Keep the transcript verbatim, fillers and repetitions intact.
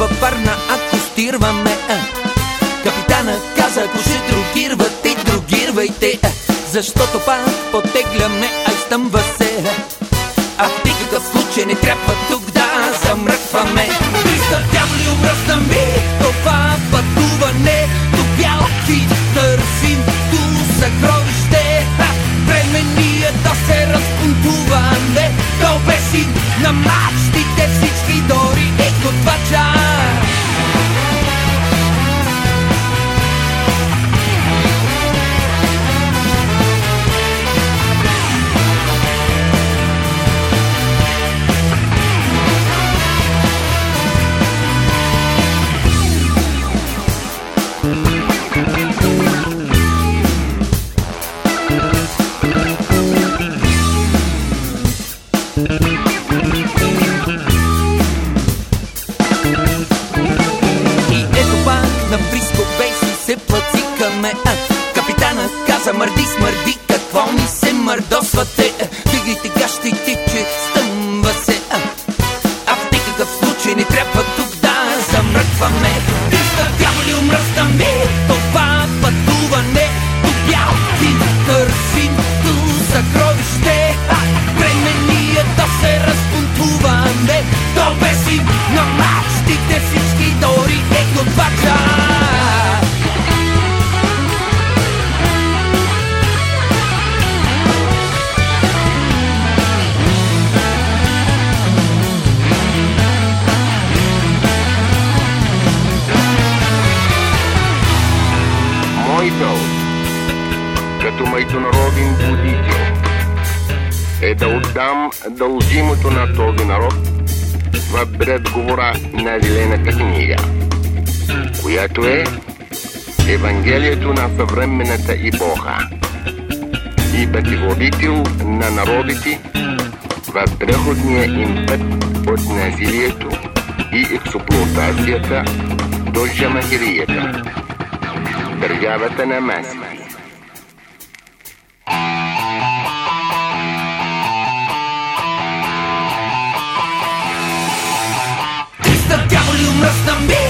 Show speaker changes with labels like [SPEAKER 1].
[SPEAKER 1] във Варна акостирваме. Капитана каза, ако ще другирвате, другирвайте, защото пак потегляме, ай стъмва се. А в никакъв случай не трябва тук да замръкваме. Триста дяволи умръсна ми това пътуване до бял хит, търсим до съкровище. Време ни е да се разбунтуваме, да обесим на мачтите всички дори и готвача. И ето пак на Бриско Бейси се плацикаме. Капитана каза, мърди, смърди, какво ни се мърдосвате? Дигайте гащите, че стъмва се. А в никакъв случай не трябва тук да замръкваме. Триста дяволи умръсна ми това пътуване до бял хит, търсим до съкровище. Време ни е да се разбунтуваме, да обесим на мачтите всички дори и готвача.
[SPEAKER 2] Мой дълг като международен будител е да отдам дължимото на този народ в предговора на Зелената книга, която е Евангелието на съвременната епоха и пътеводител на народите в преходния им път от насилието и експлоатацията до жамахирията, държавата на маси.
[SPEAKER 1] Триста дяволи умръсна ми